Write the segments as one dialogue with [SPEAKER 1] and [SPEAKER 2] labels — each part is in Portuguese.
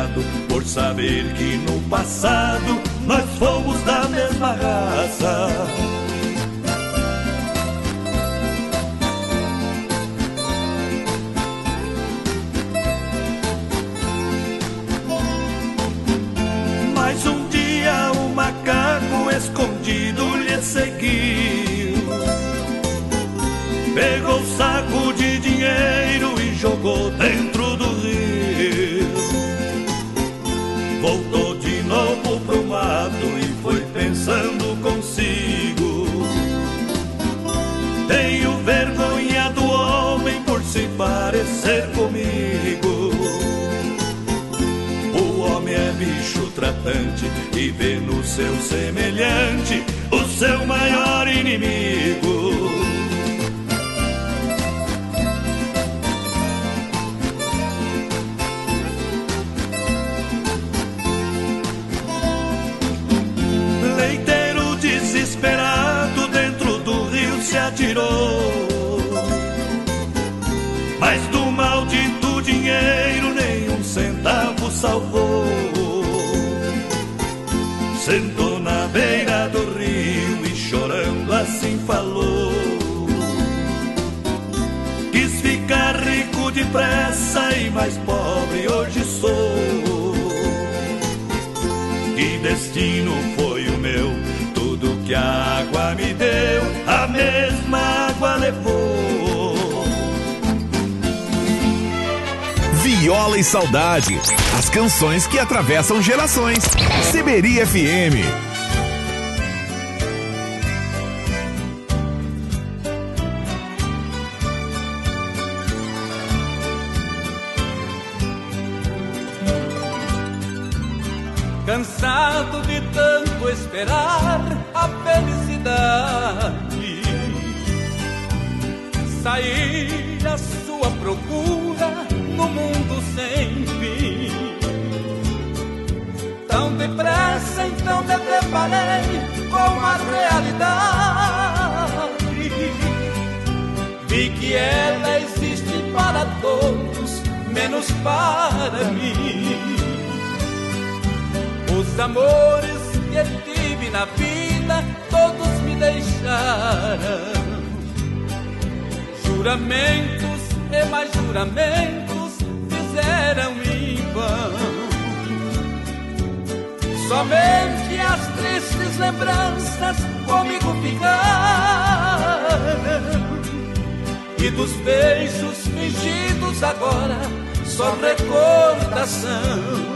[SPEAKER 1] desesperado por saber que no passado nós fomos da mesma raça. Mas um dia o macaco escondido lhe seguiu, pegou um saco de dinheiro e jogou dentro do rio. Voltou de novo pro mato e foi pensando consigo: tenho vergonha do homem por se parecer comigo. O homem é bicho tratante e vê no seu semelhante o seu maior inimigo. Leiteiro desesperado dentro do rio se atirou, mas do maldito dinheiro nem um centavo salvou. Sentou na beira do rio e chorando assim falou: quis ficar rico depressa e mais pobre hoje sou. Que destino foi o meu? Tudo que a água me deu, a mesma água levou.
[SPEAKER 2] Viola e Saudade, as canções que atravessam gerações. Semeria FM.
[SPEAKER 3] Cansado de tanto esperar a felicidade, saí à sua procura no mundo sem fim. Tão depressa então me deparei com a realidade. Vi que ela existe para todos, menos para mim. Os amores que tive na vida, todos me deixaram. Juramentos e mais juramentos fizeram em vão. Somente as tristes lembranças comigo ficaram. E dos beijos fingidos agora, só recordação.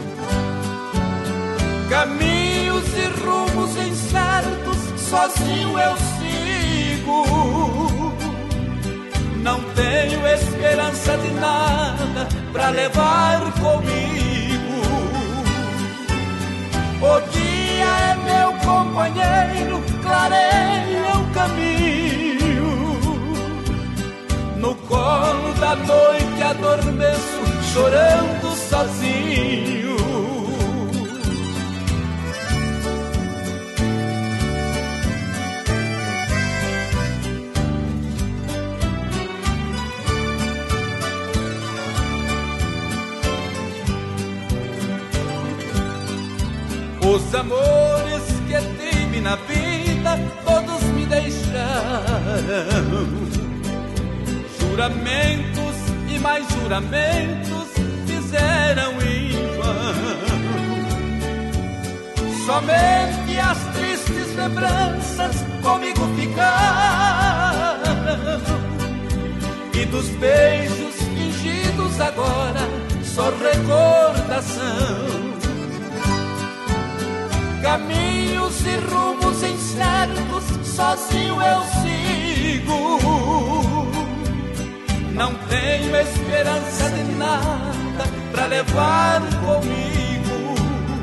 [SPEAKER 3] Caminhos e rumos incertos, sozinho eu sigo. Não tenho esperança de nada pra levar comigo. O dia é meu companheiro, clareia o caminho. No colo da noite adormeço, chorando sozinho. Os amores que tive na vida, todos me deixaram. Juramentos e mais juramentos fizeram em vão. Somente as tristes lembranças comigo ficaram. E dos beijos fingidos agora, só recordação. Caminhos e rumos incertos, sozinho eu sigo. Não tenho esperança de nada pra levar comigo.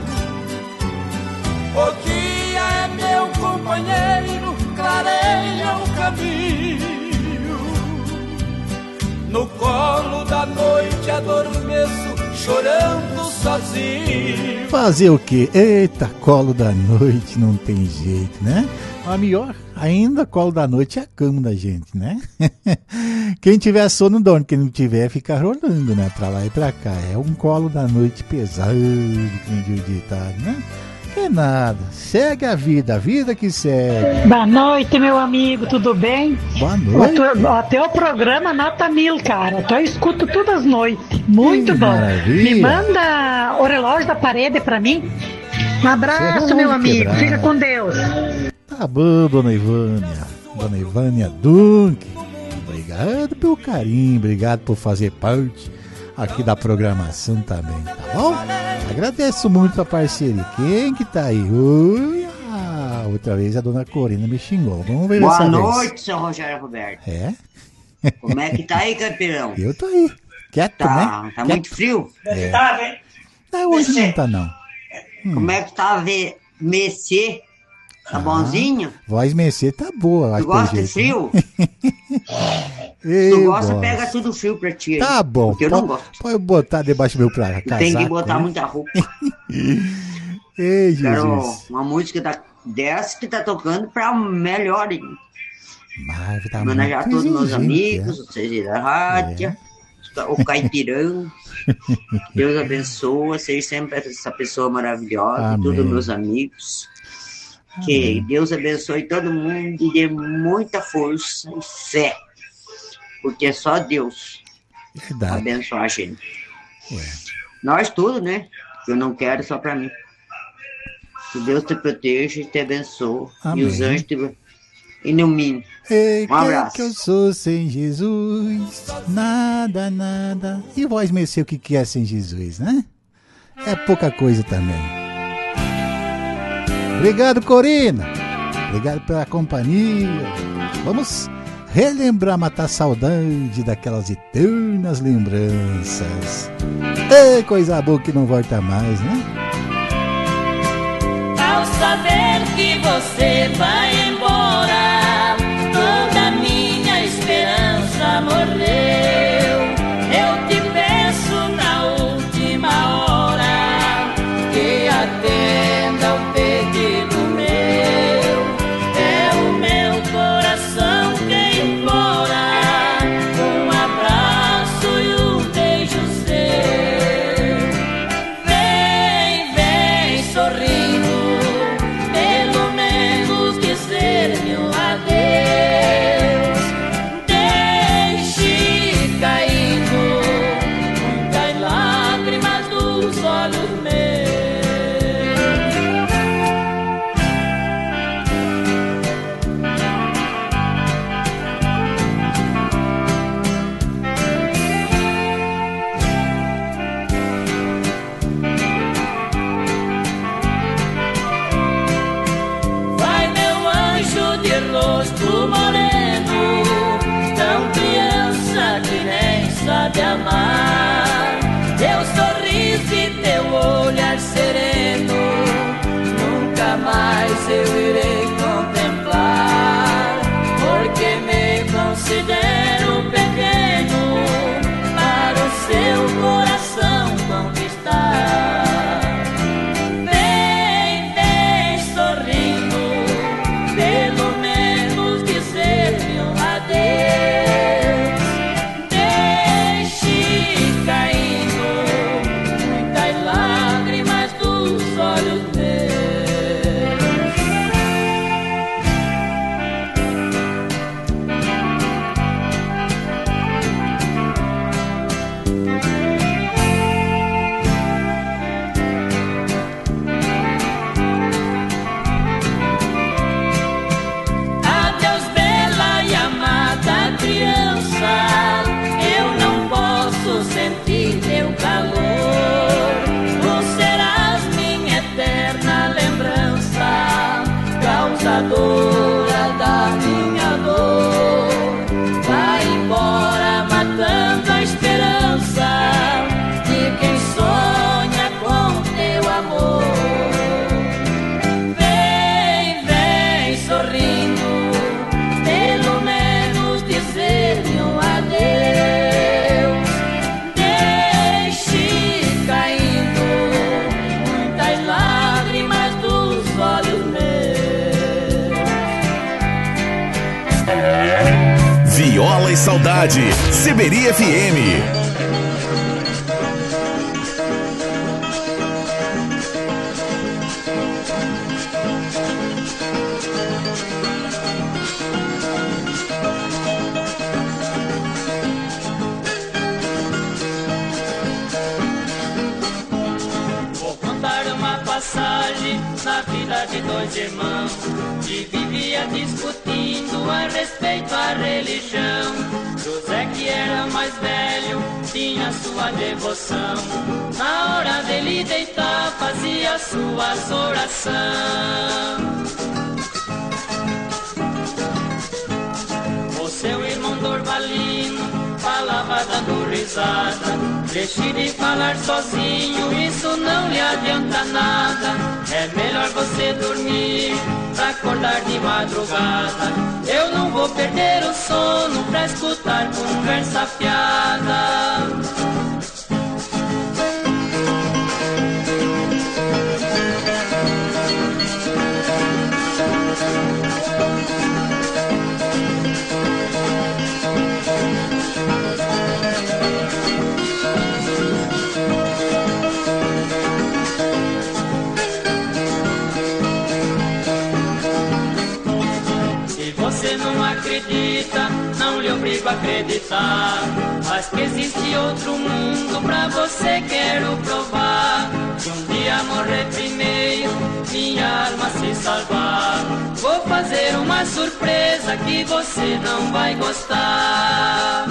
[SPEAKER 3] O dia é meu companheiro, clareia o caminho. No colo da noite adormeço, chorando sozinho.
[SPEAKER 4] Fazer o quê? Eita, colo da noite não tem jeito, né? A melhor ainda, colo da noite é a cama da gente, né? Quem tiver sono dorme, quem não tiver fica rolando, né? Pra lá e pra cá. É um colo da noite pesado, que nem diz o ditado, né? Que nada, segue a vida que segue.
[SPEAKER 5] Boa noite, meu amigo, tudo bem?
[SPEAKER 4] Boa noite.
[SPEAKER 5] O teu programa nota 1000, cara. Eu escuto todas as noites. Muito bom.
[SPEAKER 4] Maravilha.
[SPEAKER 5] Me manda o relógio da parede pra mim. Um abraço, meu amigo.
[SPEAKER 4] quebrado.
[SPEAKER 5] Fica com Deus.
[SPEAKER 4] Tá bom, dona Ivânia. Dona Ivânia Dunk. Obrigado pelo carinho, obrigado por fazer parte aqui da programação também, tá bom? Agradeço muito a parceria. Quem que tá aí? Outra vez a dona Corina me xingou. Vamos ver
[SPEAKER 6] Boa
[SPEAKER 4] dessa
[SPEAKER 6] noite,
[SPEAKER 4] vez.
[SPEAKER 6] seu Rogério Roberto.
[SPEAKER 4] É?
[SPEAKER 6] Como é que tá aí, campeão?
[SPEAKER 4] Eu tô aí. Quieto,
[SPEAKER 6] Tá,
[SPEAKER 4] né?
[SPEAKER 6] tá
[SPEAKER 4] Quieto.
[SPEAKER 6] muito frio?
[SPEAKER 4] Não, hoje não tá, não.
[SPEAKER 6] Como é que tá, Messê? Tá bonzinho?
[SPEAKER 4] Voz Mercê tá boa.
[SPEAKER 6] Tu
[SPEAKER 4] acho,
[SPEAKER 6] gosta
[SPEAKER 4] pelo
[SPEAKER 6] de
[SPEAKER 4] jeito,
[SPEAKER 6] frio?
[SPEAKER 4] né?
[SPEAKER 6] Se tu
[SPEAKER 4] Eu
[SPEAKER 6] gosta,
[SPEAKER 4] gosto.
[SPEAKER 6] pega tudo frio pra ti. aí.
[SPEAKER 4] Tá bom.
[SPEAKER 6] Porque eu não gosto.
[SPEAKER 4] Pode botar debaixo do meu casaco.
[SPEAKER 6] Tem que botar
[SPEAKER 4] né?
[SPEAKER 6] muita roupa.
[SPEAKER 4] Ei,
[SPEAKER 6] Quero
[SPEAKER 4] Jesus.
[SPEAKER 6] uma música dessa que tá tocando pra melhor. hein?
[SPEAKER 4] Mas tá
[SPEAKER 6] Homenagear
[SPEAKER 4] muito
[SPEAKER 6] todos meus
[SPEAKER 4] exigente,
[SPEAKER 6] amigos, vocês da rádio, o Caipirão. Deus abençoe, seja sempre essa pessoa maravilhosa,
[SPEAKER 4] Amém.
[SPEAKER 6] todos meus amigos. Que Deus abençoe todo mundo e dê muita força e fé. Porque é só Deus
[SPEAKER 4] Verdade.
[SPEAKER 6] abençoar a gente.
[SPEAKER 4] É.
[SPEAKER 6] Nós tudo, né? Eu não quero só pra mim. Que Deus te proteja e te abençoe.
[SPEAKER 4] Amém.
[SPEAKER 6] E os anjos te iluminem.
[SPEAKER 4] Ei,
[SPEAKER 6] Um abraço.
[SPEAKER 4] que eu sou sem Jesus, nada, nada. E voz Mercê, o que é sem Jesus, né? É pouca coisa também. Obrigado, Corina. Obrigado pela companhia. Vamos relembrar, matar saudade daquelas eternas lembranças. Ei, coisa boa que não volta mais, né?
[SPEAKER 7] Ao saber que você vai embora, toda minha esperança morreu. Eu te peço na última hora que atenda o pedido meu. É o meu coração que implora um abraço e um beijo seu. Vem, vem sorrindo, pelo menos dizer-me um adeus. Deixe caindo, nunca em lágrimas dos olhos meus. Vai, meu anjo de rosto moreno, tão criança que nem sabe amar. Teu sorriso e teu olhar sereno, nunca mais eu irei contemplar, porque me considero pequeno para o seu coração conquistar. Vem, vem sorrindo, pelo menos dizer-me um adeus. Deixe cair.
[SPEAKER 2] Saudade, Seberia FM.
[SPEAKER 7] Na vida de dois irmãos que vivia discutindo a respeito à religião. José, que era mais velho, tinha sua devoção. Na hora dele deitar, fazia suas orações. O seu irmão Dorvalino falava dando risada. Deixe de falar sozinho, isso não lhe adianta nada. É melhor você dormir pra acordar de madrugada. Eu não vou perder o sono pra escutar conversa fiada. Você não acredita, não lhe obrigo a acreditar. Mas que existe outro mundo pra você quero provar. Se um dia morrer primeiro, minha alma se salvar, vou fazer uma surpresa que você não vai gostar.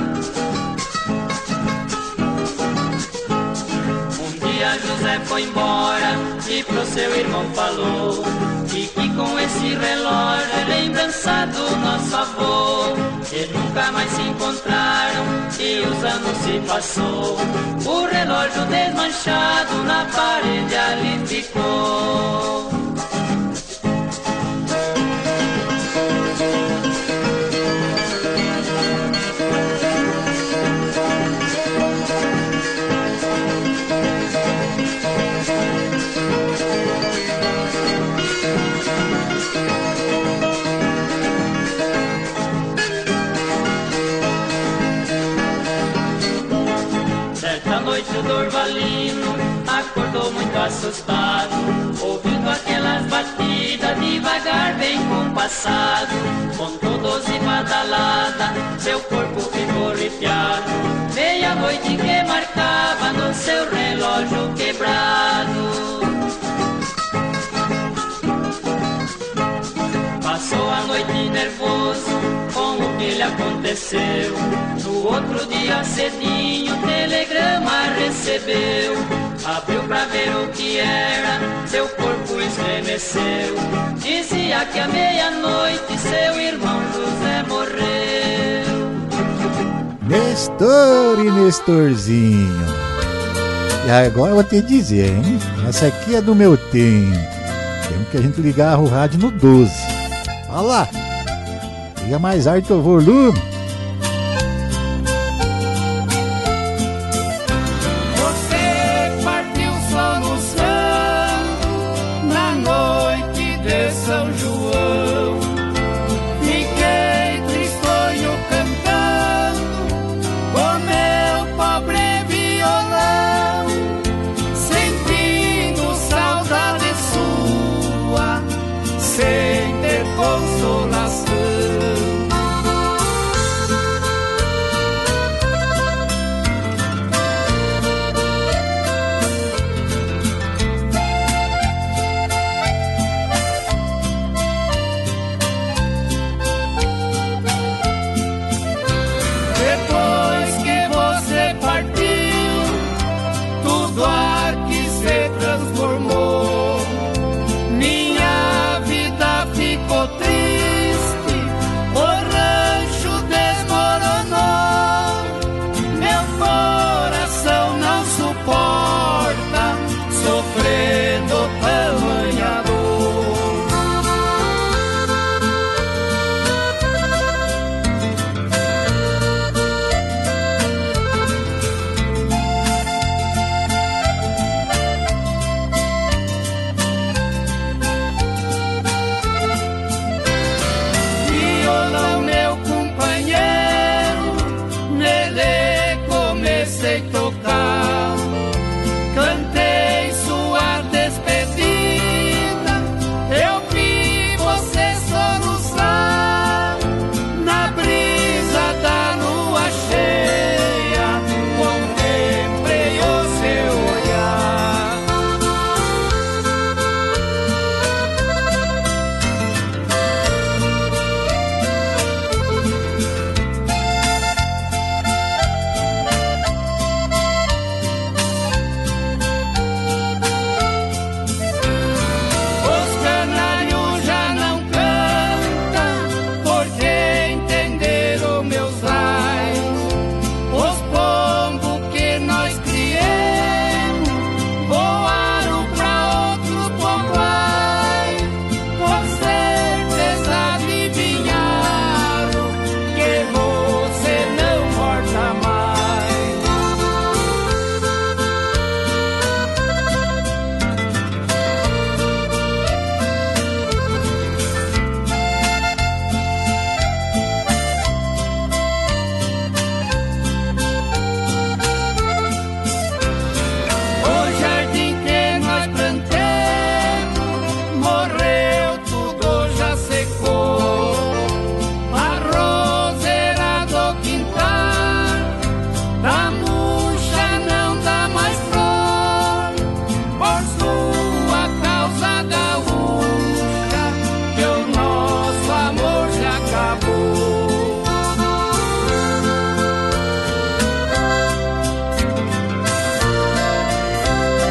[SPEAKER 7] Um dia José foi embora e pro seu irmão falou: fique com esse relógio, é lembrança do nosso avô. E nunca mais se encontraram e os anos se passou. O relógio desmanchado na parede ali ficou. O Dorvalino acordou muito assustado, ouvindo aquelas batidas devagar bem compassado. Contou 12 badaladas, seu corpo ficou arrepiado. Meia-noite que marcava no seu relógio quebrado. Passou a noite nervoso com o que lhe aconteceu. No outro dia cedinho o telegrama recebeu. Abriu pra ver o que era, seu corpo estremeceu. Dizia que à meia-noite seu irmão José morreu.
[SPEAKER 4] Nestor e Nestorzinho. E agora eu vou te dizer, hein? Essa aqui é do meu tempo. Temos que a gente ligar o rádio no 12. Olha lá. Liga mais alto o volume.
[SPEAKER 8] Você partiu soluçando na noite de São João. Fiquei tristonho cantando com meu pobre violão, sentindo saudade sua sem ter consolação.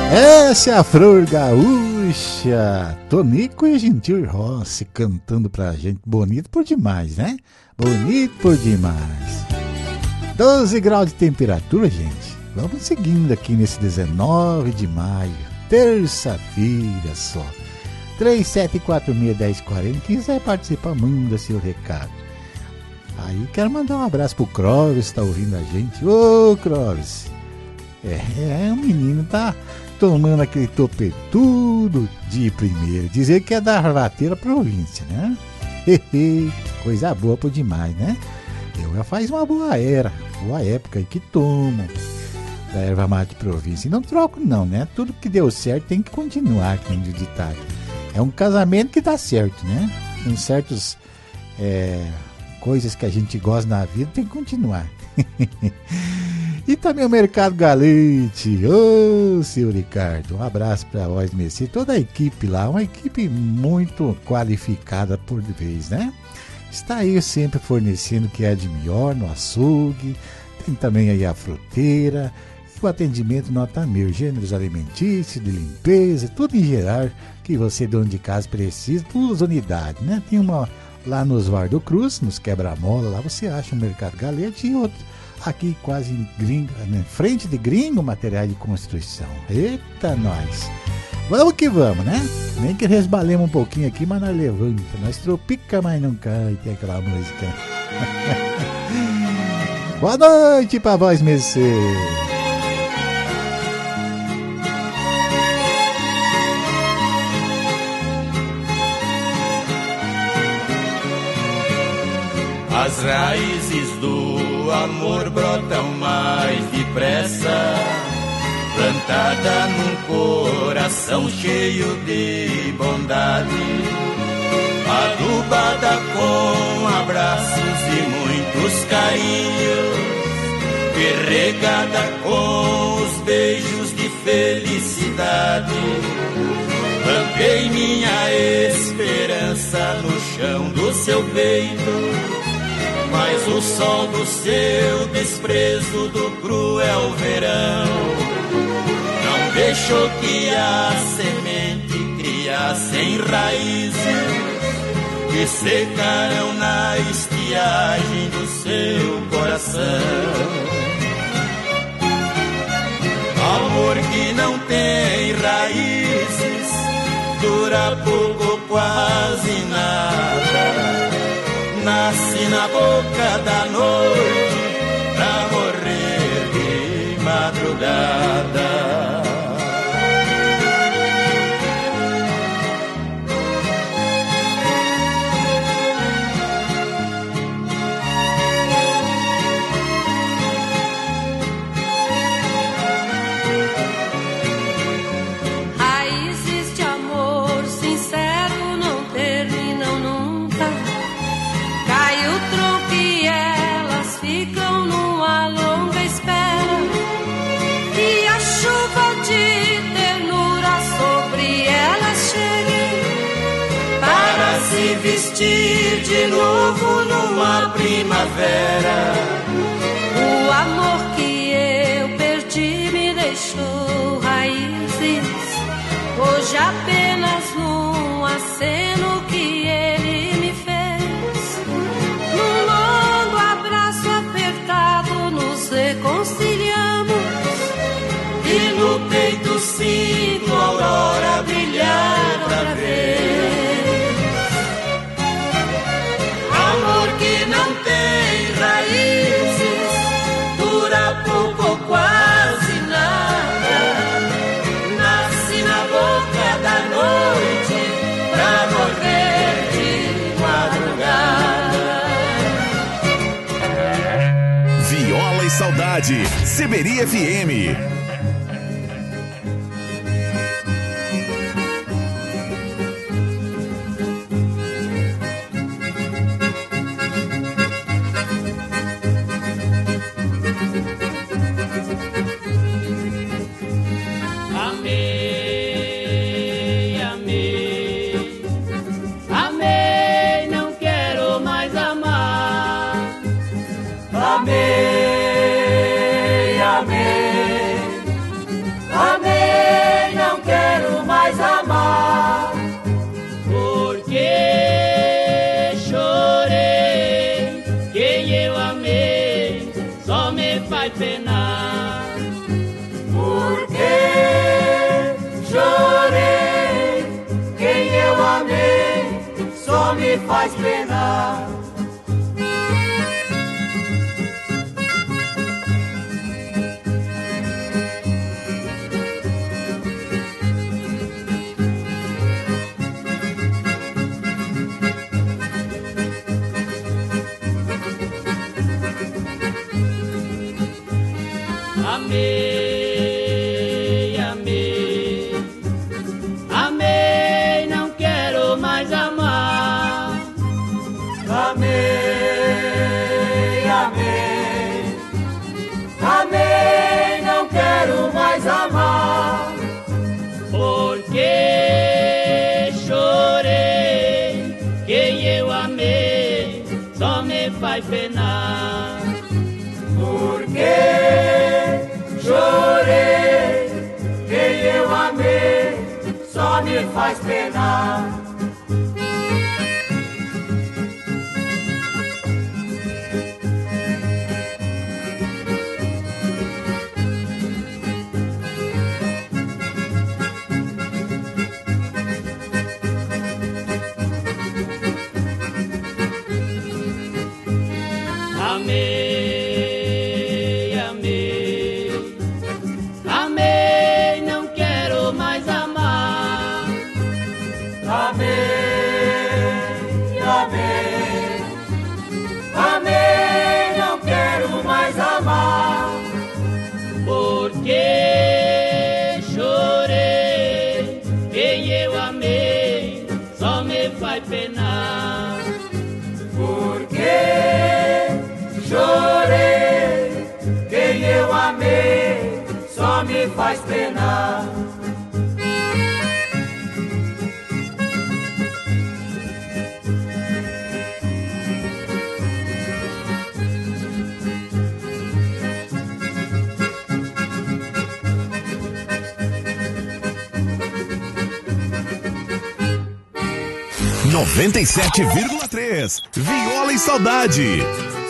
[SPEAKER 4] Essa é a Flor Gaúcha, Tonico e Gentil Rossi cantando pra gente. Bonito por demais, né? Bonito por demais. 12 graus de temperatura, gente. Vamos seguindo aqui nesse 19 de maio, terça-feira só. 3746-1040. Quem quiser participar, manda seu recado. Aí quero mandar um abraço pro Clóvis, tá ouvindo a gente. Ô, Clóvis. O menino tá tomando aquele topetudo de primeiro. Dizer que é da Arvateira província, né? Coisa boa por demais, né? Eu já faz uma boa época aí que tomam da erva mate província. E não troco não, né? Tudo que deu certo tem que continuar, que nem o ditado. É um casamento que dá certo, né? Tem certos coisas que a gente gosta na vida, tem que continuar. E também o Mercado Galete. Ô, seu Ricardo, um abraço para vós, Messi. Toda a equipe lá, uma equipe muito qualificada por vez, né? Está aí sempre fornecendo o que é de melhor no açougue. Tem também aí a fruteira, o atendimento nota 1000, gêneros alimentícios, de limpeza, tudo em geral que você, dono de casa, precisa, duas unidades, né? Tem uma lá nos Vardo Cruz, nos Quebra-Mola, lá você acha um Mercado Galete e outro aqui quase em Gringo, né? Frente de Gringo, materiais de construção. Eita, nós! Vamos que vamos, né? Nem que resbalemos um pouquinho aqui, mas nós levanta. Nós tropica, mas não cai, tem aquela música. Boa noite pra vós, Messi.
[SPEAKER 1] As raízes do amor brotam mais depressa, plantada num coração cheio de bondade, adubada com abraços e muitos carinhos, e regada com os beijos de felicidade. Plantei minha esperança no chão do seu peito, mas o sol do seu desprezo do cruel verão não deixou que a semente criasse em raízes que secaram na estiagem do seu coração. Amor que não tem raízes dura pouco, quase nada. Nasce na boca da noite pra morrer de madrugada.
[SPEAKER 9] Raízes de amor sincero não terminam nunca. Cai o tronco e elas ficam numa longa espera, e a chuva de ternura sobre elas chegue para se vestir de novo numa primavera. O amor que eu perdi me deixou raízes, hoje apenas num aceno que ele me fez. Num longo abraço apertado nos reconciliamos, e no peito sinto a aurora brilhar outra vez. Amor que não tem raízes dura pouco ou quase nada. Nasce na boca da noite pra morrer de madrugada.
[SPEAKER 2] Viola e Saudade, Seberia FM.
[SPEAKER 7] Amei, amei, amei, não quero mais amar.
[SPEAKER 8] Amei, amei,
[SPEAKER 9] faz penar.
[SPEAKER 7] Amei, amei, amei, não quero mais amar.
[SPEAKER 9] Amei, amei, amei, não quero mais amar.
[SPEAKER 7] Porque chorei, quem eu amei só me faz penar.
[SPEAKER 9] Porque chorei, quem eu amei só me faz penar.
[SPEAKER 7] Amei, amei, amei, não quero mais amar.
[SPEAKER 9] Amei, amei, amei, não quero mais amar.
[SPEAKER 7] Porque chorei, quem eu amei só me faz penar.
[SPEAKER 9] Porque chorei, quem eu amei só me faz penar.
[SPEAKER 2] R$ 97,3. Viola e Saudade.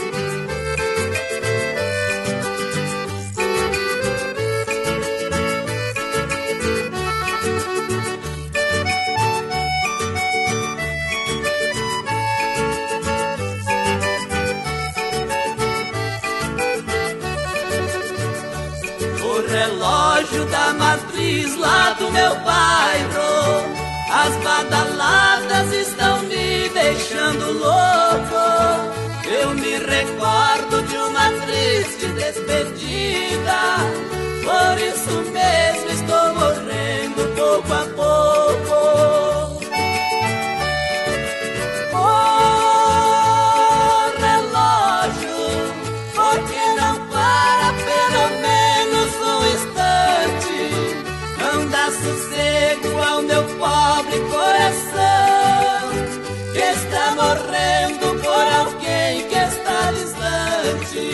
[SPEAKER 3] O relógio da matriz lá do meu bairro, as badaladas estão me deixando louco. Eu me recordo de uma triste despedida, por isso mesmo estou morrendo pouco a pouco. Oh, relógio, por que não para pelo menos um instante? Não dá sossego ao meu pobre coração, que está morrendo por alguém que está distante.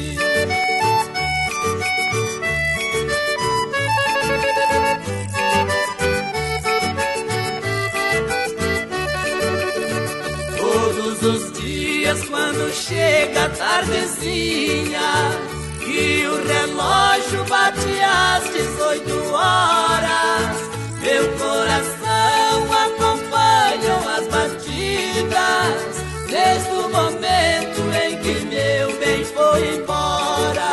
[SPEAKER 3] Todos os dias quando chega a tardezinha e o relógio bate às 18 horas, meu coração acompanha as batidas desde o momento em que meu bem foi embora.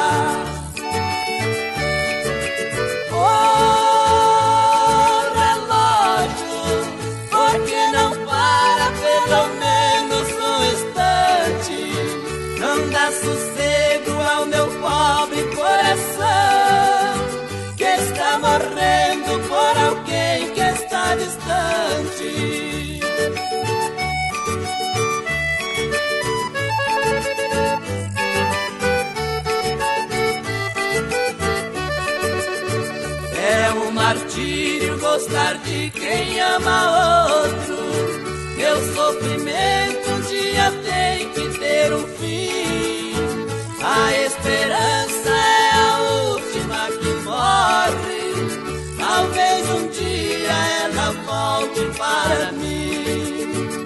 [SPEAKER 3] Oh, relógio, por que não para pelo menos um instante? Não dá sossego ao meu pobre coração, que está morrendo por alguém que está distante. É um martírio gostar de quem ama outro. Meu sofrimento um dia tem que ter um fim. A esperança é a última que morre. Talvez um dia ela volte para mim.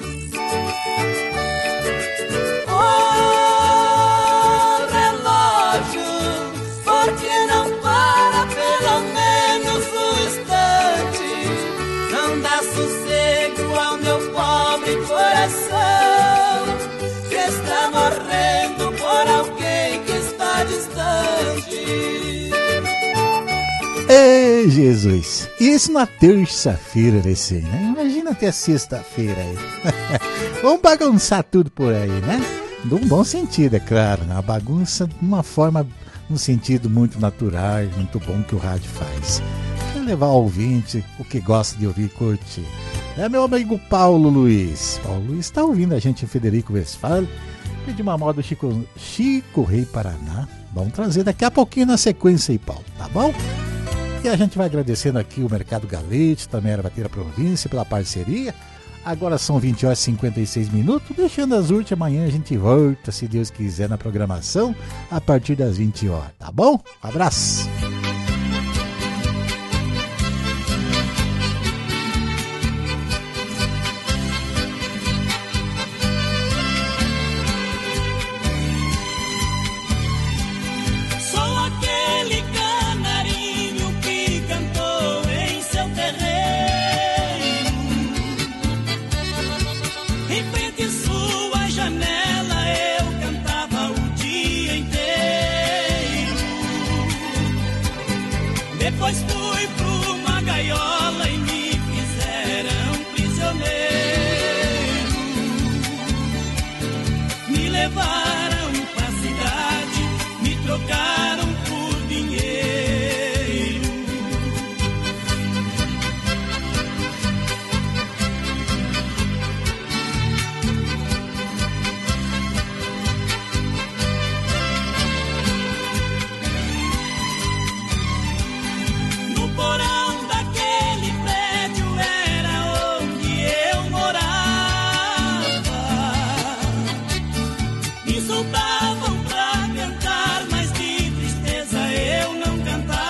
[SPEAKER 3] Oh, relógio, por que não para pelo menos um instante? Não dá sossego ao meu pobre coração.
[SPEAKER 4] Ei, Jesus! Isso na terça-feira, recém, né? Imagina até sexta-feira aí. Vamos bagunçar tudo por aí, né? De um bom sentido, é claro. Né? A bagunça de uma forma, um sentido muito natural, muito bom que o rádio faz. É levar ao ouvinte o que gosta de ouvir e curtir. É meu amigo Paulo Luiz. Paulo Luiz está ouvindo a gente em Federico Westphal. Pedi uma moda Chico Rei Paraná. Vamos trazer daqui a pouquinho na sequência aí, Paulo, tá bom? E a gente vai agradecendo aqui o Mercado Galete, também a Ervateira Província pela parceria. Agora são 20h56, deixando as urtes, amanhã a gente volta, se Deus quiser, na programação, a partir das 20h, tá bom? Um abraço!
[SPEAKER 10] Depois fui pra uma gaiola e me fizeram prisioneiro. Me levaram pra cidade, me trocaram por dinheiro. No porão daquele prédio era onde eu morava. Me soltavam pra cantar, mas de tristeza eu não cantava.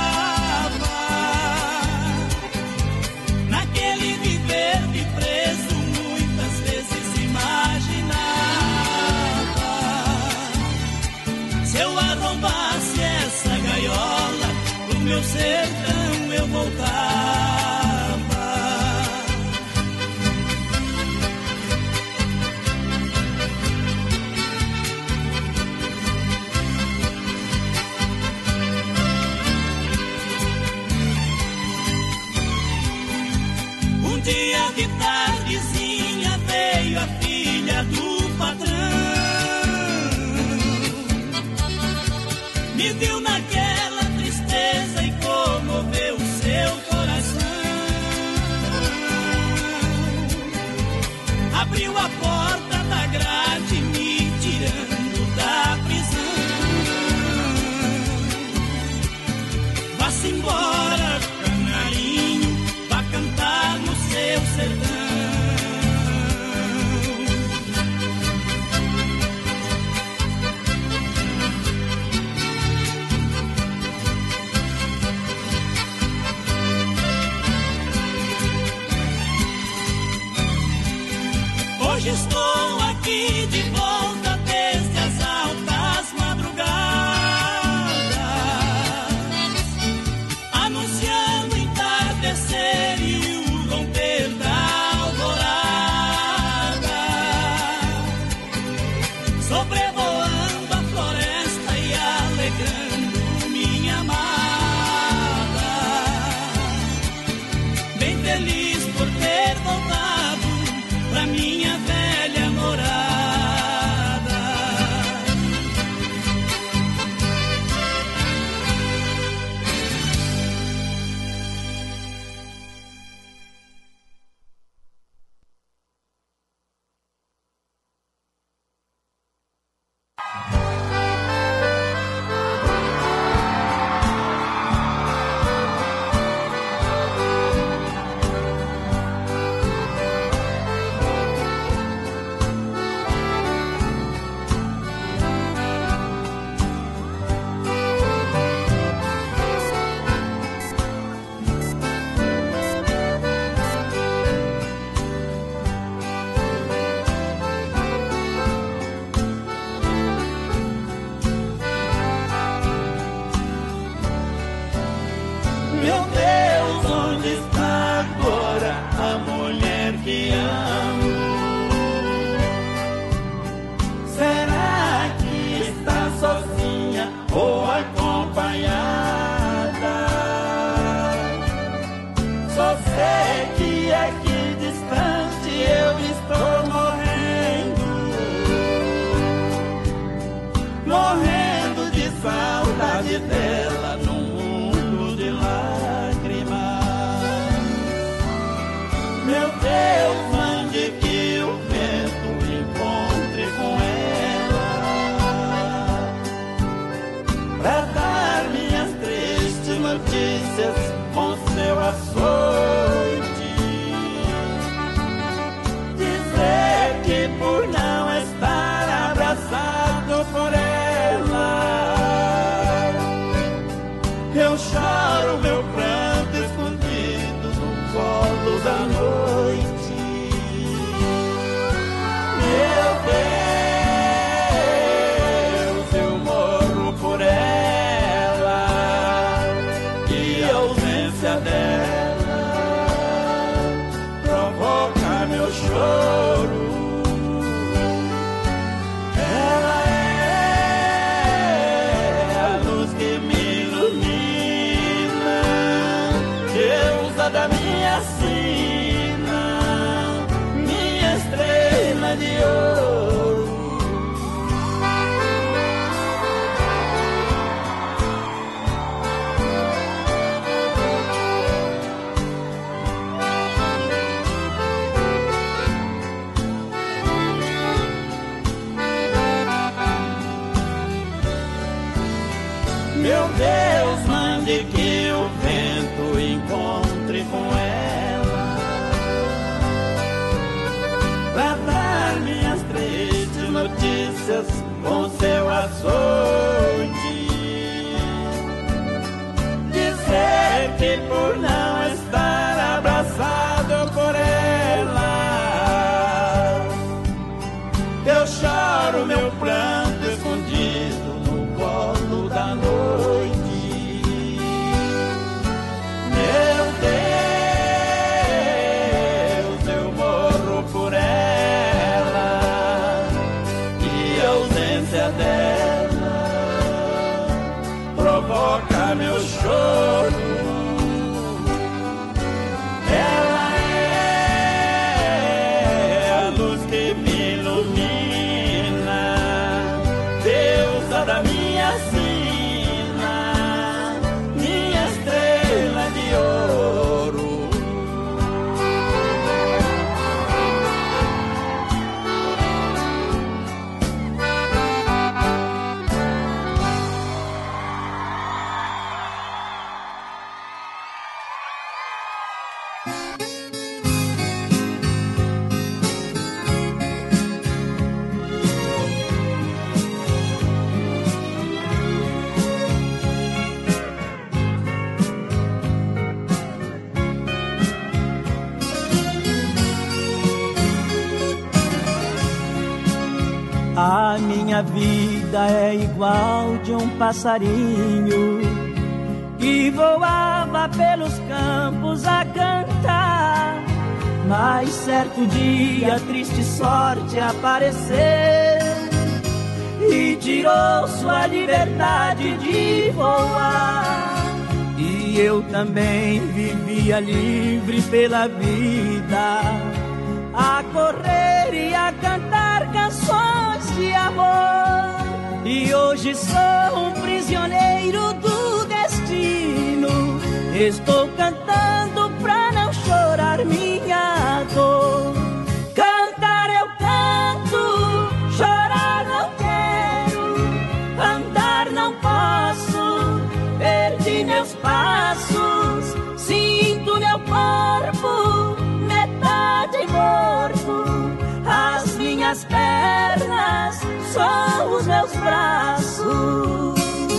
[SPEAKER 10] Naquele viver de preso muitas vezes imaginava, se eu arrombasse essa gaiola pro meu sertão eu voltava. Um dia de tardezinha veio a filha do patrão. Me viu naquela tristeza e comoveu seu coração. Abriu a porta da grade me tirando da prisão. Vá-se embora, canarinho, vá cantar no seu sertão. Hoje estou aqui de volta desde as altas madrugadas, anunciando o entardecer e o romper da alvorada, sobrevoando a floresta e alegrando minha amada, bem feliz por ter voltado pra minha velha morada.
[SPEAKER 3] açoite, dizer que por não estar abraçado por ela, eu choro meu pranto escondido no colo da noite. Meu Deus, eu morro por ela, e a ausência dela provoca meu choro. Ela é a luz que me ilumina, deusa da minha sina, minha estrela de ouro. Meu Deus, mande que o vento encontre com ela, pra dar minhas tristes notícias com seu açoite, dizer que por não estar abraçado por ela, eu choro meu pranto escondido no colo da noite. Meu Deus, eu morro por ela, e a ausência dela provoca meu choro. Ela é a luz que me ilumina, deusa da minha sina, minha estrela de ouro. A minha vida é igual de um passarinho que voava pelos campos a cantar, mas certo dia a triste sorte apareceu e tirou sua liberdade de voar. E eu também vivia livre pela vida, a correr e a cantar canções de amor. E hoje sou um prisioneiro do destino, estou cantando pra não chorar minha dor. Cantar eu canto, chorar não quero, andar não posso, perdi meus passos, sinto meu corpo metade morto, as minhas pernas são os meus braços.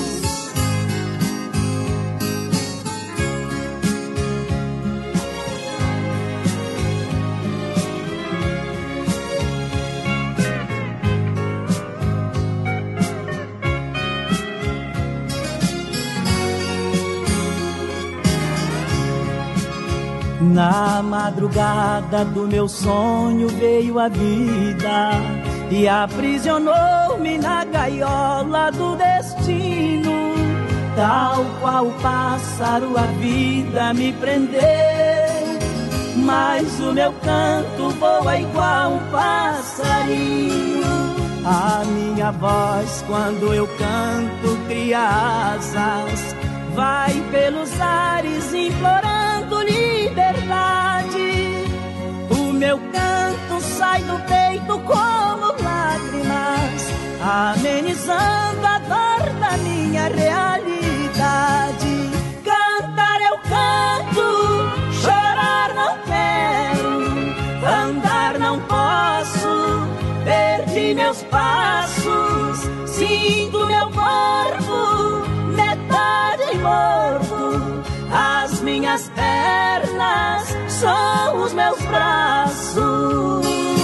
[SPEAKER 3] Na madrugada do meu sonho veio a vida e aprisionou-me na gaiola do destino. Tal qual o pássaro a vida me prendeu, mas o meu canto voa igual um passarinho. A minha voz quando eu canto cria asas, vai pelos ares implorando liberdade. O meu canto sai do peito como lágrimas, amenizando a dor da minha realidade. Cantar eu canto,
[SPEAKER 11] minhas pernas, são os meus braços.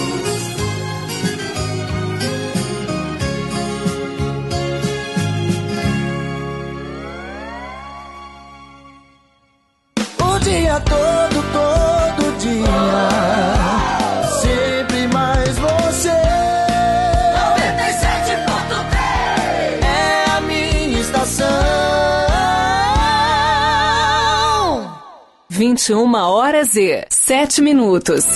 [SPEAKER 12] O dia todo dia, sempre mais você.
[SPEAKER 11] 97.3
[SPEAKER 12] é a minha estação.
[SPEAKER 13] 21h07.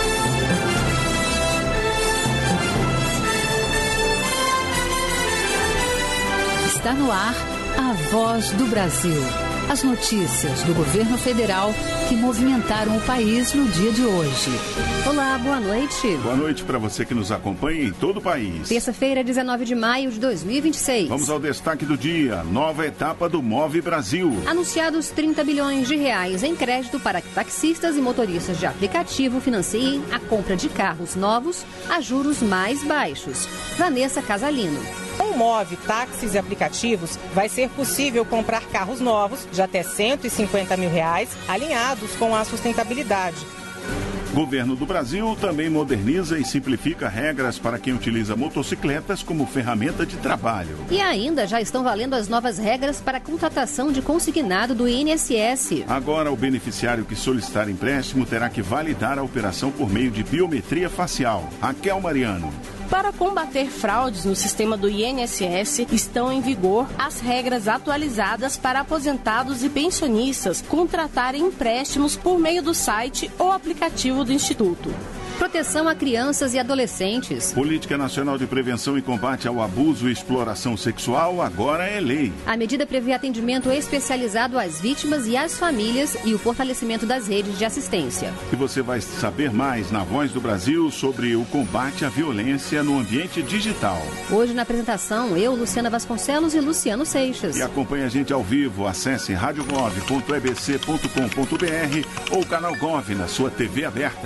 [SPEAKER 13] Está no ar a Voz do Brasil. As notícias do governo federal que movimentaram o país no dia de hoje.
[SPEAKER 14] Olá, boa noite.
[SPEAKER 15] Boa noite para você que nos acompanha em todo o país.
[SPEAKER 14] Terça-feira, 19 de maio de 2026.
[SPEAKER 15] Vamos ao destaque do dia. Nova etapa do Move Brasil.
[SPEAKER 14] Anunciados 30 bilhões de reais em crédito para que taxistas e motoristas de aplicativo financiem a compra de carros novos a juros mais baixos. Vanessa Casalino.
[SPEAKER 16] Com o Move Táxis e Aplicativos, vai ser possível comprar carros novos de até R$150 mil, alinhados com a sustentabilidade.
[SPEAKER 15] Governo do Brasil também moderniza e simplifica regras para quem utiliza motocicletas como ferramenta de trabalho.
[SPEAKER 14] E ainda já estão valendo as novas regras para a contratação de consignado do INSS.
[SPEAKER 15] Agora, o beneficiário que solicitar empréstimo terá que validar a operação por meio de biometria facial. Raquel Mariano.
[SPEAKER 17] Para combater fraudes no sistema do INSS, estão em vigor as regras atualizadas para aposentados e pensionistas contratarem empréstimos por meio do site ou aplicativo do Instituto.
[SPEAKER 14] Proteção a crianças e adolescentes.
[SPEAKER 15] Política Nacional de Prevenção e Combate ao Abuso e Exploração Sexual agora é lei.
[SPEAKER 14] A medida prevê atendimento especializado às vítimas e às famílias e o fortalecimento das redes de assistência.
[SPEAKER 15] E você vai saber mais na Voz do Brasil sobre o combate à violência no ambiente digital.
[SPEAKER 14] Hoje na apresentação, eu, Luciana Vasconcelos e Luciano Seixas.
[SPEAKER 15] E acompanhe a gente ao vivo. Acesse radiogov.ebc.com.br ou canal Gov na sua TV aberta.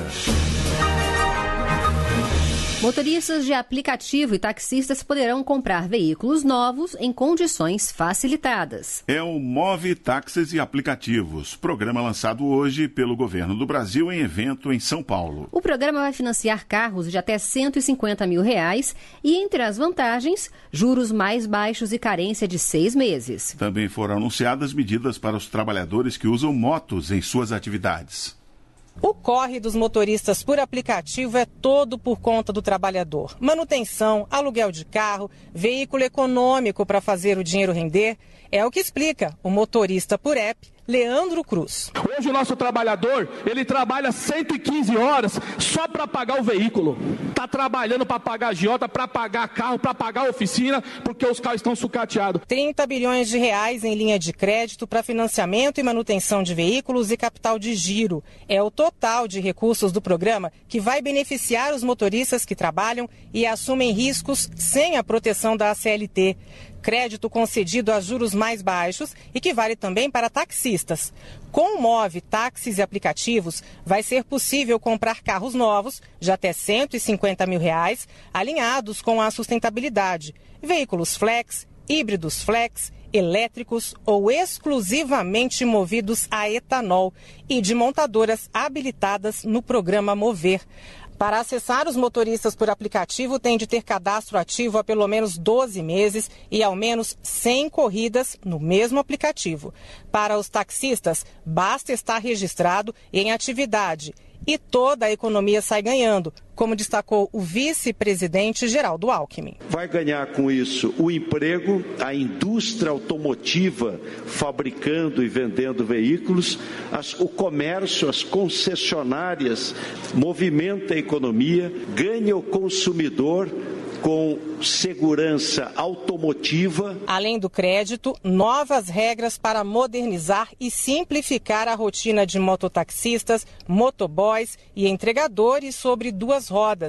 [SPEAKER 14] Motoristas de aplicativo e taxistas poderão comprar veículos novos em condições facilitadas.
[SPEAKER 15] É o Move Táxis e Aplicativos, programa lançado hoje pelo Governo do Brasil em evento em São Paulo.
[SPEAKER 14] O programa vai financiar carros de até R$150 mil e, entre as vantagens, juros mais baixos e carência de 6 meses.
[SPEAKER 15] Também foram anunciadas medidas para os trabalhadores que usam motos em suas atividades.
[SPEAKER 16] O corre dos motoristas por aplicativo é todo por conta do trabalhador. Manutenção, aluguel de carro, veículo econômico para fazer o dinheiro render, é o que explica o motorista por app, Leandro Cruz.
[SPEAKER 18] Hoje o nosso trabalhador, ele trabalha 115 horas só para pagar o veículo. Está trabalhando para pagar agiota, para pagar carro, para pagar oficina, porque os carros estão sucateados.
[SPEAKER 16] 30 bilhões de reais em linha de crédito para financiamento e manutenção de veículos e capital de giro. É o total de recursos do programa que vai beneficiar os motoristas que trabalham e assumem riscos sem a proteção da CLT. Crédito concedido a juros mais baixos e que vale também para taxistas. Com o Move Táxis e Aplicativos, vai ser possível comprar carros novos de até R$150 mil, alinhados com a sustentabilidade. Veículos flex, híbridos flex, elétricos ou exclusivamente movidos a etanol e de montadoras habilitadas no programa Mover. Para acessar os motoristas por aplicativo, tem de ter cadastro ativo há pelo menos 12 meses e ao menos 100 corridas no mesmo aplicativo. Para os taxistas, basta estar registrado em atividade e toda a economia sai ganhando, como destacou o vice-presidente Geraldo Alckmin.
[SPEAKER 19] Vai ganhar com isso o emprego, a indústria automotiva fabricando e vendendo veículos, o comércio, as concessionárias, movimenta a economia, ganha o consumidor com segurança automotiva.
[SPEAKER 16] Além do crédito, novas regras para modernizar e simplificar a rotina de mototaxistas, motoboys e entregadores sobre duas rodas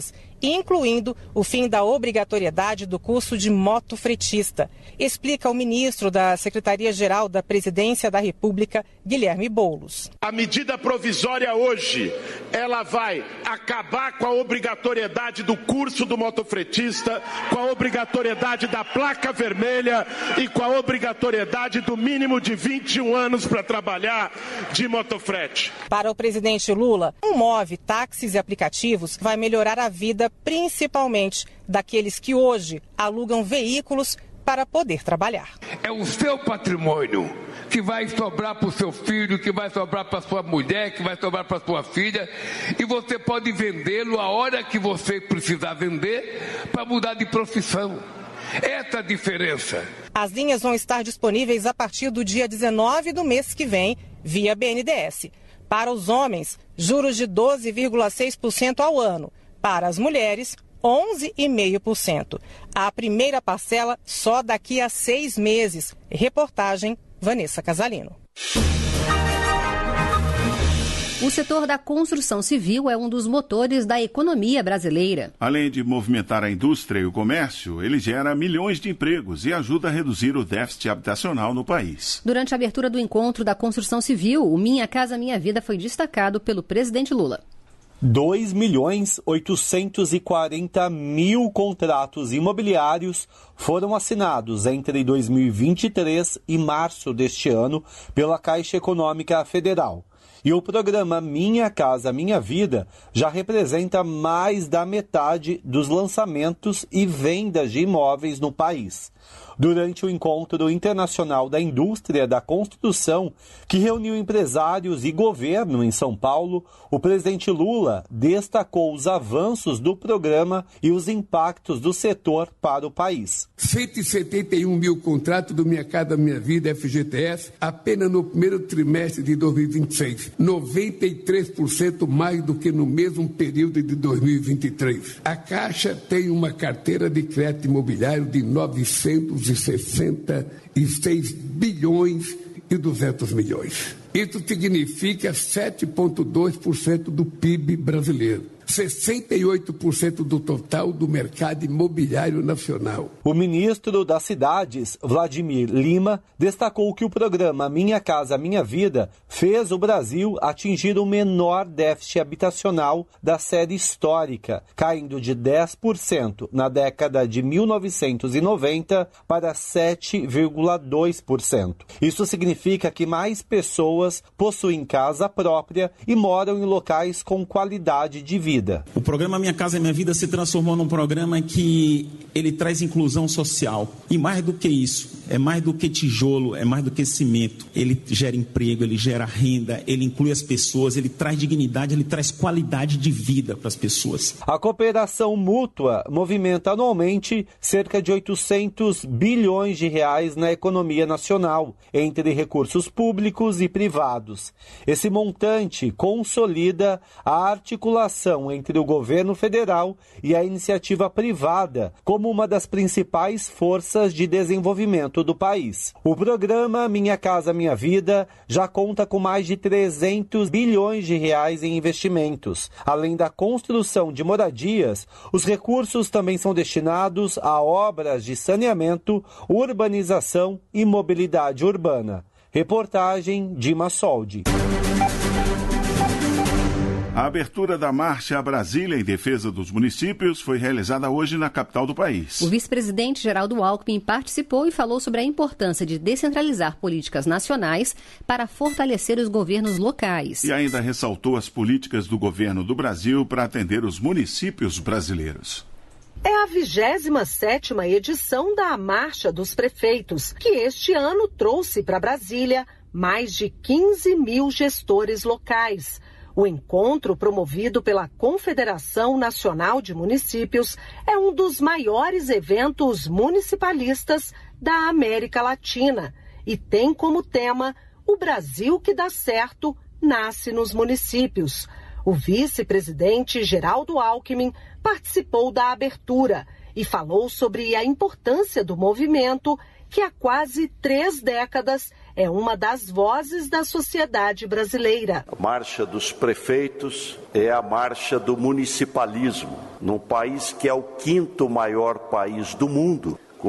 [SPEAKER 16] incluindo o fim da obrigatoriedade do curso de motofretista, explica o ministro da Secretaria-Geral da Presidência da República, Guilherme Boulos.
[SPEAKER 20] A medida provisória hoje, ela vai acabar com a obrigatoriedade do curso do motofretista, com a obrigatoriedade da placa vermelha e com a obrigatoriedade do mínimo de 21 anos para trabalhar de motofrete.
[SPEAKER 16] Para o presidente Lula, o Move, táxis e aplicativos vai melhorar a vida principalmente daqueles que hoje alugam veículos para poder trabalhar.
[SPEAKER 21] É o seu patrimônio que vai sobrar para o seu filho, que vai sobrar para a sua mulher, que vai sobrar para a sua filha, e você pode vendê-lo a hora que você precisar vender para mudar de profissão. Essa é a diferença.
[SPEAKER 16] As linhas vão estar disponíveis a partir do dia 19 do mês que vem, via BNDES. Para os homens, juros de 12,6% ao ano. Para as mulheres, 11,5%. A primeira parcela só daqui a 6 meses. Reportagem Vanessa Casalino.
[SPEAKER 14] O setor da construção civil é um dos motores da economia brasileira.
[SPEAKER 15] Além de movimentar a indústria e o comércio, ele gera milhões de empregos e ajuda a reduzir o déficit habitacional no país.
[SPEAKER 14] Durante a abertura do encontro da construção civil, o Minha Casa Minha Vida foi destacado pelo presidente Lula.
[SPEAKER 22] 2.840.000 contratos imobiliários foram assinados entre 2023 e março deste ano pela Caixa Econômica Federal. E o programa Minha Casa Minha Vida já representa mais da metade dos lançamentos e vendas de imóveis no país. Durante o Encontro Internacional da Indústria da Construção, que reuniu empresários e governo em São Paulo, o presidente Lula destacou os avanços do programa e os impactos do setor para o país.
[SPEAKER 21] 171 mil contratos do Minha Casa Minha Vida FGTS apenas no primeiro trimestre de 2026. 93% mais do que no mesmo período de 2023. A Caixa tem uma carteira de crédito imobiliário de 966 bilhões e 200 milhões. Isso significa 7,2% do PIB brasileiro. 68% do total do mercado imobiliário nacional.
[SPEAKER 22] O ministro das Cidades, Vladimir Lima, destacou que o programa Minha Casa Minha Vida fez o Brasil atingir o menor déficit habitacional da série histórica, caindo de 10% na década de 1990 para 7,2%. Isso significa que mais pessoas possuem casa própria e moram em locais com qualidade de vida.
[SPEAKER 23] O programa Minha Casa Minha Vida se transformou num programa que ele traz inclusão social. E mais do que isso, é mais do que tijolo, é mais do que cimento. Ele gera emprego, ele gera renda, ele inclui as pessoas, ele traz dignidade, ele traz qualidade de vida para as pessoas.
[SPEAKER 22] A cooperação mútua movimenta anualmente cerca de 800 bilhões de reais na economia nacional, entre recursos públicos e privados. Esse montante consolida a articulação entre o governo federal e a iniciativa privada como uma das principais forças de desenvolvimento do país. O programa Minha Casa Minha Vida já conta com mais de 300 bilhões de reais em investimentos. Além da construção de moradias, os recursos também são destinados a obras de saneamento, urbanização e mobilidade urbana. Reportagem Dima Soldi.
[SPEAKER 15] A abertura da Marcha Brasília em defesa dos municípios foi realizada hoje na capital do país.
[SPEAKER 14] O vice-presidente Geraldo Alckmin participou e falou sobre a importância de descentralizar políticas nacionais para fortalecer os governos locais.
[SPEAKER 15] E ainda ressaltou as políticas do governo do Brasil para atender os municípios brasileiros.
[SPEAKER 24] É a 27ª edição da Marcha dos Prefeitos, que este ano trouxe para Brasília mais de 15 mil gestores locais. O encontro, promovido pela Confederação Nacional de Municípios, é um dos maiores eventos municipalistas da América Latina e tem como tema "O Brasil que dá certo nasce nos municípios". O vice-presidente Geraldo Alckmin participou da abertura e falou sobre a importância do movimento que há quase 3 décadas é uma das vozes da sociedade brasileira.
[SPEAKER 19] A Marcha dos Prefeitos é a marcha do municipalismo, num país que é o 5º maior país do mundo, com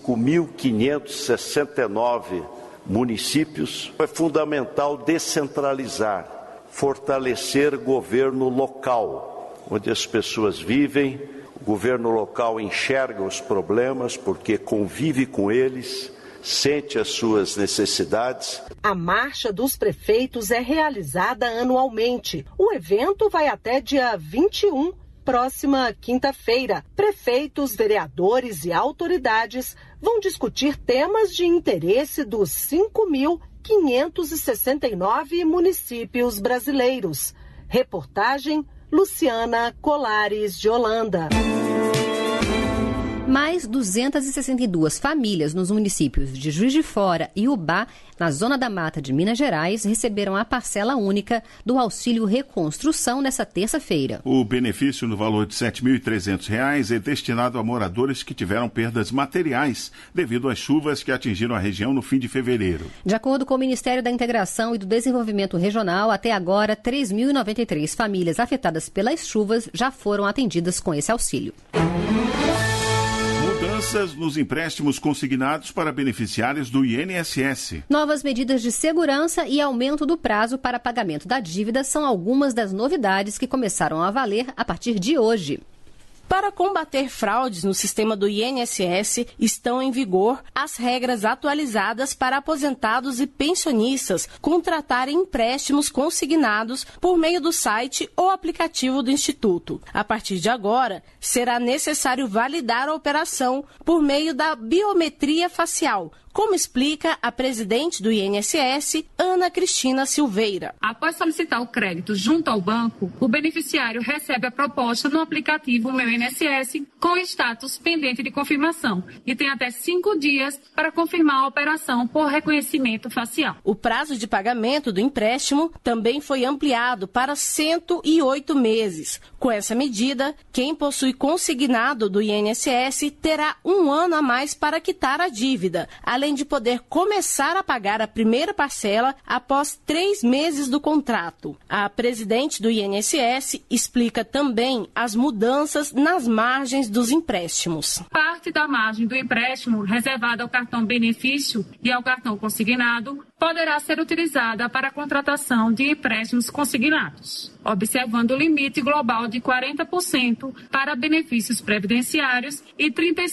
[SPEAKER 19] 5.569 municípios. É fundamental descentralizar, fortalecer governo local, onde as pessoas vivem. O governo local enxerga os problemas porque convive com eles, sente as suas necessidades.
[SPEAKER 24] A Marcha dos Prefeitos é realizada anualmente. O evento vai até dia 21, próxima quinta-feira. Prefeitos, vereadores e autoridades vão discutir temas de interesse dos 5.569 municípios brasileiros. Reportagem Luciana Colares de Holanda.
[SPEAKER 14] Mais 262 famílias nos municípios de Juiz de Fora e Ubá, na Zona da Mata de Minas Gerais, receberam a parcela única do Auxílio Reconstrução nesta terça-feira.
[SPEAKER 15] O benefício no valor de R$ 7.300 é destinado a moradores que tiveram perdas materiais devido às chuvas que atingiram a região no fim de fevereiro.
[SPEAKER 14] De acordo com o Ministério da Integração e do Desenvolvimento Regional, até agora, 3.093 famílias afetadas pelas chuvas já foram atendidas com esse auxílio.
[SPEAKER 15] Mudanças nos empréstimos consignados para beneficiários do INSS.
[SPEAKER 14] Novas medidas de segurança e aumento do prazo para pagamento da dívida são algumas das novidades que começaram a valer a partir de hoje.
[SPEAKER 17] Para combater fraudes no sistema do INSS, estão em vigor as regras atualizadas para aposentados e pensionistas contratarem empréstimos consignados por meio do site ou aplicativo do Instituto. A partir de agora, será necessário validar a operação por meio da biometria facial, como explica a presidente do INSS, Ana Cristina Silveira.
[SPEAKER 1] Após solicitar o crédito junto ao banco, o beneficiário recebe a proposta no aplicativo Meu INSS com status pendente de confirmação e tem até 5 dias para confirmar a operação por reconhecimento facial.
[SPEAKER 17] O prazo de pagamento do empréstimo também foi ampliado para 108 meses. Com essa medida, quem possui consignado do INSS terá 1 ano a mais para quitar a dívida, além de poder começar a pagar a primeira parcela após 3 meses do contrato. A presidente do INSS explica também as mudanças nas margens dos empréstimos.
[SPEAKER 1] Parte da margem do empréstimo reservada ao cartão benefício e ao cartão consignado poderá ser utilizada para a contratação de empréstimos consignados, observando o limite global de 40% para benefícios previdenciários e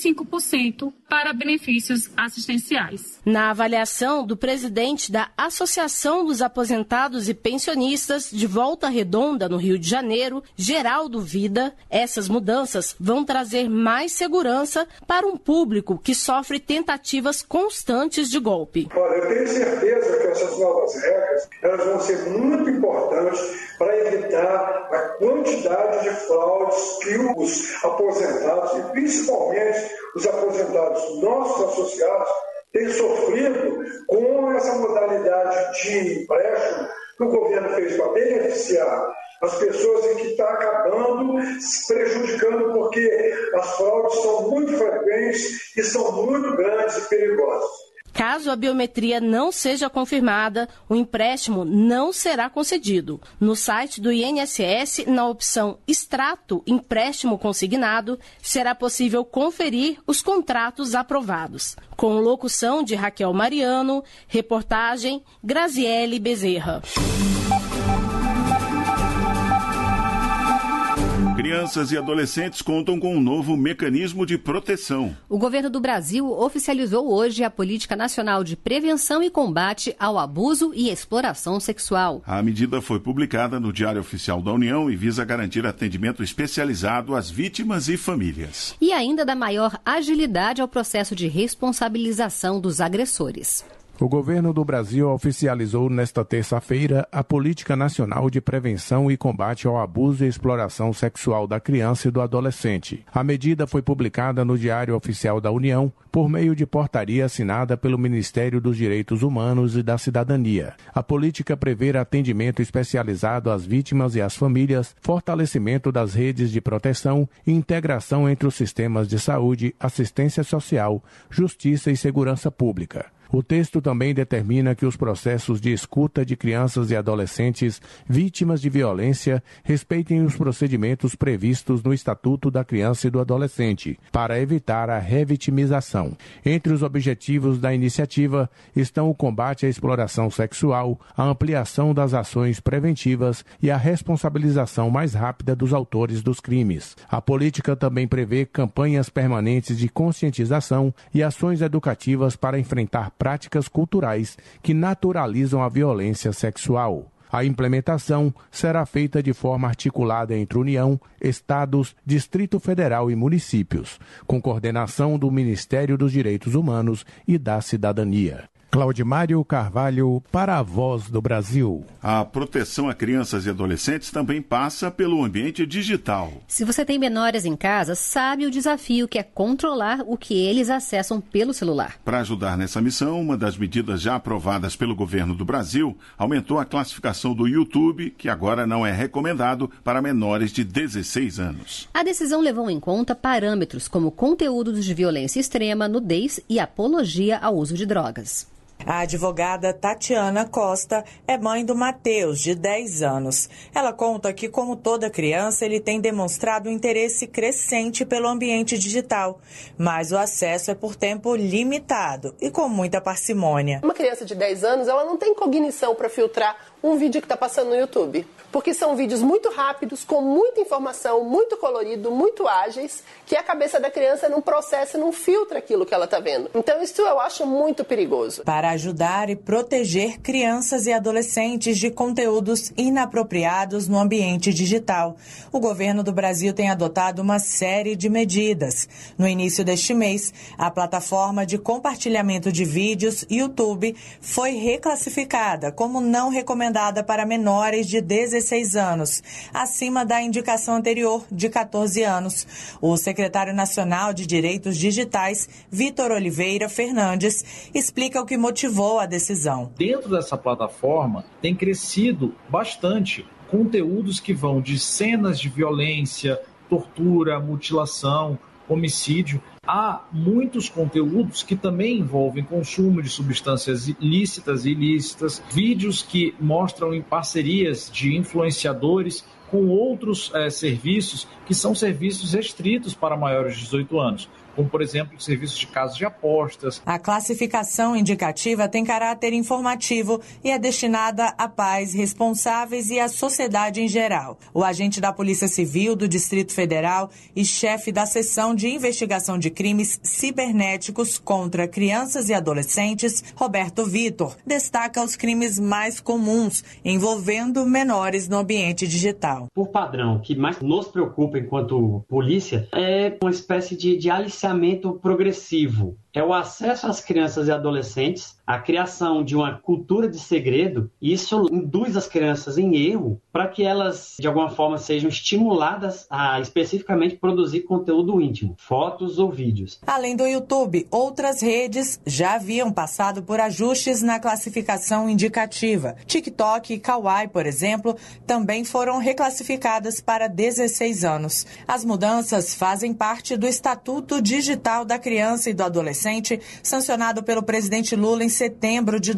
[SPEAKER 1] 35% para benefícios assistenciais.
[SPEAKER 17] Na avaliação do presidente da Associação dos Aposentados e Pensionistas de Volta Redonda, no Rio de Janeiro, Geraldo Vida, essas mudanças vão trazer mais segurança para um público que sofre tentativas constantes de golpe.
[SPEAKER 5] Olha, eu tenho certeza que essas novas regras elas vão ser muito importantes para evitar a quantidade de fraudes que os aposentados, e principalmente os aposentados nossos associados, têm sofrido com essa modalidade de empréstimo que o governo fez para beneficiar as pessoas e que está acabando se prejudicando porque as fraudes são muito frequentes e são muito grandes e perigosas.
[SPEAKER 17] Caso a biometria não seja confirmada, o empréstimo não será concedido. No site do INSS, na opção Extrato Empréstimo Consignado, será possível conferir os contratos aprovados. Com locução de Raquel Mariano, reportagem Graziele Bezerra.
[SPEAKER 15] Crianças e adolescentes contam com um novo mecanismo de proteção.
[SPEAKER 14] O governo do Brasil oficializou hoje a Política Nacional de Prevenção e Combate ao Abuso e Exploração Sexual.
[SPEAKER 15] A medida foi publicada no Diário Oficial da União e visa garantir atendimento especializado às vítimas e famílias.
[SPEAKER 14] E ainda dar maior agilidade ao processo de responsabilização dos agressores.
[SPEAKER 6] O governo do Brasil oficializou nesta terça-feira a Política Nacional de Prevenção e Combate ao Abuso e Exploração Sexual da Criança e do Adolescente. A medida foi publicada no Diário Oficial da União por meio de portaria assinada pelo Ministério dos Direitos Humanos e da Cidadania. A política prevê atendimento especializado às vítimas e às famílias, fortalecimento das redes de proteção e integração entre os sistemas de saúde, assistência social, justiça e segurança pública. O texto também determina que os processos de escuta de crianças e adolescentes vítimas de violência respeitem os procedimentos previstos no Estatuto da Criança e do Adolescente, para evitar a revitimização. Entre os objetivos da iniciativa estão o combate à exploração sexual, a ampliação das ações preventivas e a responsabilização mais rápida dos autores dos crimes. A política também prevê campanhas permanentes de conscientização e ações educativas para enfrentar práticas culturais que naturalizam a violência sexual. A implementação será feita de forma articulada entre União, Estados, Distrito Federal e municípios, com coordenação do Ministério dos Direitos Humanos e da Cidadania. Claudimário Carvalho, para a Voz do Brasil.
[SPEAKER 15] A proteção a crianças e adolescentes também passa pelo ambiente digital.
[SPEAKER 14] Se você tem menores em casa, sabe o desafio que é controlar o que eles acessam pelo celular.
[SPEAKER 15] Para ajudar nessa missão, uma das medidas já aprovadas pelo governo do Brasil aumentou a classificação do YouTube, que agora não é recomendado para menores de 16 anos.
[SPEAKER 14] A decisão levou em conta parâmetros como conteúdos de violência extrema, nudez e apologia ao uso de drogas.
[SPEAKER 2] A advogada Tatiana Costa é mãe do Matheus, de 10 anos. Ela conta que, como toda criança, ele tem demonstrado um interesse crescente pelo ambiente digital, mas o acesso é por tempo limitado e com muita parcimônia.
[SPEAKER 7] Uma criança de 10 anos, ela não tem cognição para filtrar um vídeo que está passando no YouTube, porque são vídeos muito rápidos, com muita informação, muito colorido, muito ágeis, que a cabeça da criança não processa e não filtra aquilo que ela está vendo. Então isso eu acho muito perigoso.
[SPEAKER 2] Para ajudar e proteger crianças e adolescentes de conteúdos inapropriados no ambiente digital, o governo do Brasil tem adotado uma série de medidas. No início deste mês, a plataforma de compartilhamento de vídeos YouTube foi reclassificada como não recomendada para menores de 16 anos, acima da indicação anterior de 14 anos. O secretário nacional de Direitos Digitais, Vitor Oliveira Fernandes, explica o que motivou a decisão.
[SPEAKER 8] Dentro dessa plataforma tem crescido bastante conteúdos que vão de cenas de violência, tortura, mutilação, homicídio. Há muitos conteúdos que também envolvem consumo de substâncias lícitas e ilícitas, vídeos que mostram em parcerias de influenciadores com outros serviços que são serviços restritos para maiores de 18 anos. Como, por exemplo, serviços de casas de apostas.
[SPEAKER 2] A classificação indicativa tem caráter informativo e é destinada a pais responsáveis e à sociedade em geral. O agente da Polícia Civil do Distrito Federal e chefe da Seção de Investigação de Crimes Cibernéticos contra Crianças e Adolescentes, Roberto Vitor, destaca os crimes mais comuns envolvendo menores no ambiente digital.
[SPEAKER 9] Por padrão, o que mais nos preocupa enquanto polícia é uma espécie de aliciamento progressivo. É o acesso às crianças e adolescentes, a criação de uma cultura de segredo, e isso induz as crianças em erro para que elas, de alguma forma, sejam estimuladas a especificamente produzir conteúdo íntimo, fotos ou vídeos.
[SPEAKER 2] Além do YouTube, outras redes já haviam passado por ajustes na classificação indicativa. TikTok e Kawaii, por exemplo, também foram reclassificadas para 16 anos. As mudanças fazem parte do Estatuto Digital da Criança e do Adolescente, sancionado pelo presidente Lula em setembro de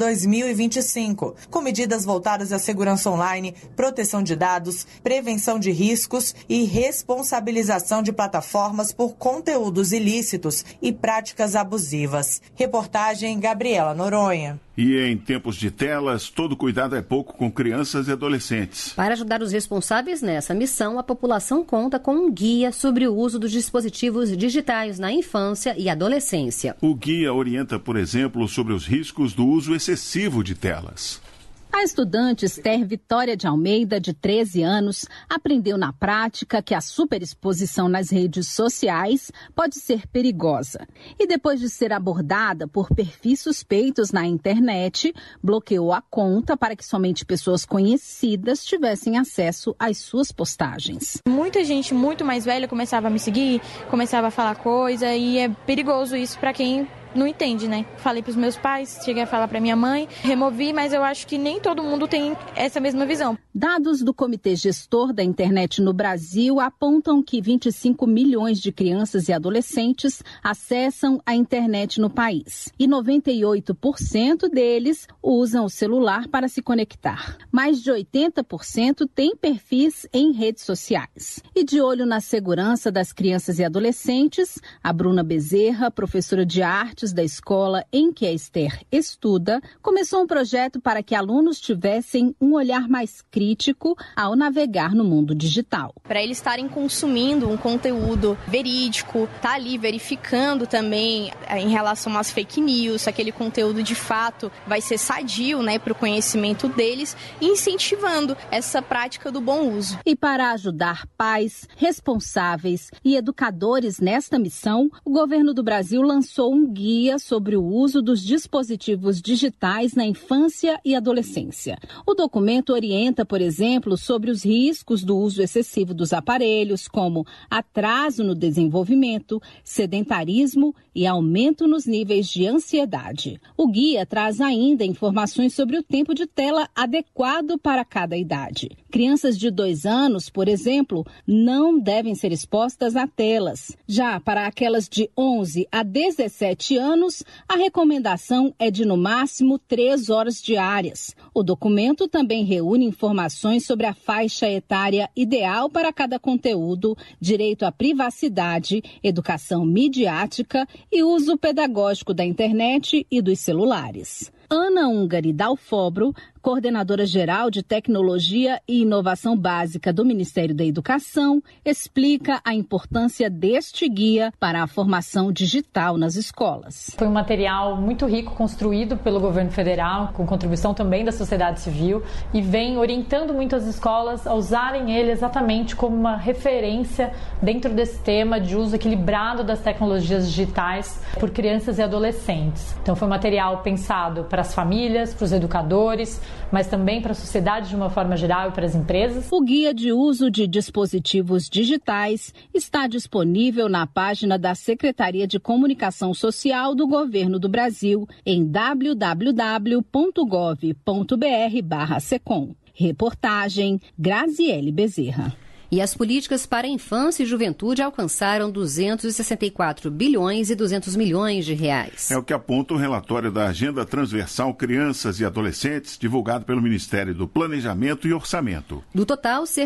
[SPEAKER 2] 2025, com medidas voltadas à segurança online, proteção de dados, prevenção de riscos e responsabilização de plataformas por conteúdos ilícitos e práticas abusivas. Reportagem Gabriela Noronha.
[SPEAKER 15] E em tempos de telas, todo cuidado é pouco com crianças e adolescentes.
[SPEAKER 14] Para ajudar os responsáveis nessa missão, a população conta com um guia sobre o uso dos dispositivos digitais na infância e adolescência.
[SPEAKER 15] O guia orienta, por exemplo, sobre os riscos do uso excessivo de telas.
[SPEAKER 25] A estudante Esther Vitória de Almeida, de 13 anos, aprendeu na prática que a superexposição nas redes sociais pode ser perigosa. E depois de ser abordada por perfis suspeitos na internet, bloqueou a conta para que somente pessoas conhecidas tivessem acesso às suas postagens.
[SPEAKER 26] Muita gente muito mais velha começava a me seguir, começava a falar coisa, e é perigoso isso para quem
[SPEAKER 3] não entende, né? Falei pros meus pais, cheguei a falar pra minha mãe, removi, mas eu acho que nem todo mundo tem essa mesma visão.
[SPEAKER 25] Dados do Comitê Gestor da Internet no Brasil apontam que 25 milhões de crianças e adolescentes acessam a internet no país. E 98% deles usam o celular para se conectar. Mais de 80% têm perfis em redes sociais. E de olho na segurança das crianças e adolescentes, a Bruna Bezerra, professora de artes da escola em que a Esther estuda, começou um projeto para que alunos tivessem um olhar mais crítico ao navegar no mundo digital.
[SPEAKER 4] Para eles estarem consumindo um conteúdo verídico, tá ali verificando também em relação às fake news, se aquele conteúdo de fato vai ser sadio, né, para o conhecimento deles, e incentivando essa prática do bom uso.
[SPEAKER 25] E para ajudar pais, responsáveis e educadores nesta missão, o governo do Brasil lançou um guia sobre o uso dos dispositivos digitais na infância e adolescência. O documento orienta, por exemplo, sobre os riscos do uso excessivo dos aparelhos, como atraso no desenvolvimento, sedentarismo e aumento nos níveis de ansiedade. O guia traz ainda informações sobre o tempo de tela adequado para cada idade. Crianças de 2 anos, por exemplo, não devem ser expostas a telas. Já para aquelas de 11 a 17 anos, a recomendação é de no máximo 3 horas diárias. O documento também reúne informações sobre a faixa etária ideal para cada conteúdo, direito à privacidade, educação midiática e uso pedagógico da internet e dos celulares. Ana Ungari Dalfobro, coordenadora geral de Tecnologia e Inovação Básica do Ministério da Educação, explica a importância deste guia para a formação digital nas escolas.
[SPEAKER 10] Foi um material muito rico construído pelo governo federal, com contribuição também da sociedade civil, e vem orientando muito as escolas a usarem ele exatamente como uma referência dentro desse tema de uso equilibrado das tecnologias digitais por crianças e adolescentes. Então foi um material pensado para as famílias, para os educadores, mas também para a sociedade de uma forma geral e para as empresas.
[SPEAKER 25] O guia de uso de dispositivos digitais está disponível na página da Secretaria de Comunicação Social do Governo do Brasil em www.gov.br/secom. Reportagem Graziele Bezerra.
[SPEAKER 14] E as políticas para a infância e juventude alcançaram 264 bilhões e 200 milhões de reais.
[SPEAKER 15] É o que aponta o relatório da Agenda Transversal Crianças e Adolescentes, divulgado pelo Ministério do Planejamento e Orçamento.
[SPEAKER 14] Do total, cerca